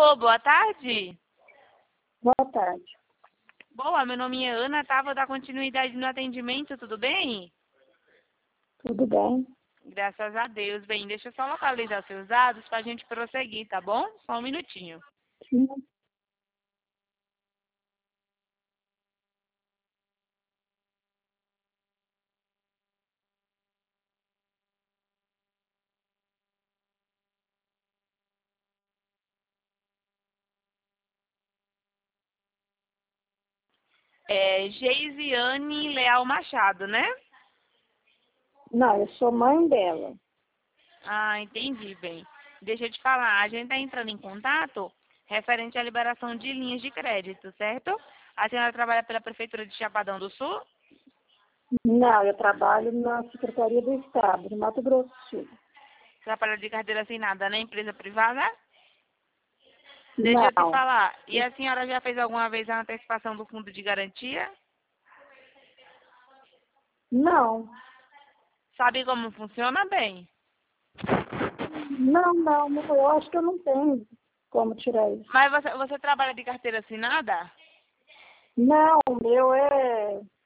Alô, boa tarde. Boa tarde. Boa, meu nome é Ana, tá? Vou dar continuidade no atendimento, tudo bem? Tudo bem? Graças a Deus. Bem, deixa eu só localizar seus dados pra gente prosseguir, tá bom? Só um minutinho. Sim. É Geisiane Leal Machado, né? Não, eu sou mãe dela. Ah, entendi, bem. Deixa eu te falar, a gente tá entrando em contato referente à liberação de linhas de crédito, certo? A senhora trabalha pela Prefeitura de Chapadão do Sul? Não, eu trabalho na Secretaria do Estado, de Mato Grosso do Sul. Trabalha de carteira assinada na empresa privada? Deixa eu te Não, falar, e a senhora já fez alguma vez a antecipação do fundo de garantia? não, Sabe como funciona bem? não, eu acho que eu não tenho como tirar isso. Mas você trabalha de carteira assinada? Não, o meu é